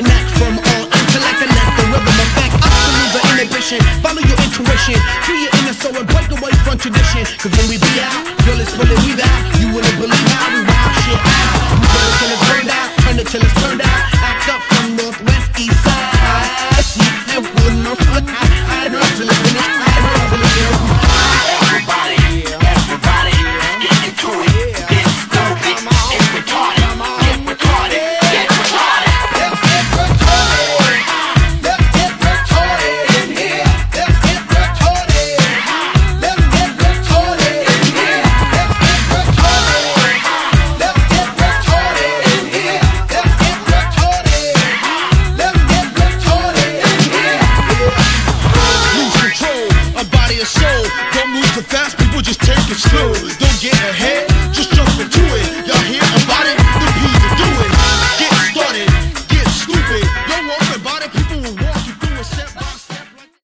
knack from all intellect, connect the rhythm effect. Absolute the inhibition, follow your intuition, free your inner soul and break away from tradition. Cause when we be out, girl, it's fully we out. You wouldn't believe how we wild shit out. We burn it till it's burned out, turn it till it's turned out. Act up from northwest, east side. And we're north, I know till it's finished. Everybody, everybody, get into it. Get stupid, get retarded, get retarded, get retarded. Let's get retarded. Let's get retarded in here. Let's get retarded. Let's get retarded in here. Let's get retarded. Let's get retarded in here. Let's get retarded. Let's get retarded in here. Lose control of body and soul. Don't move too fast, people just take it slow. Don't get ahead, just jump into it. Y'all hear about it? The P's to do it. Get started, get stupid. Don't walk about it, people will walk.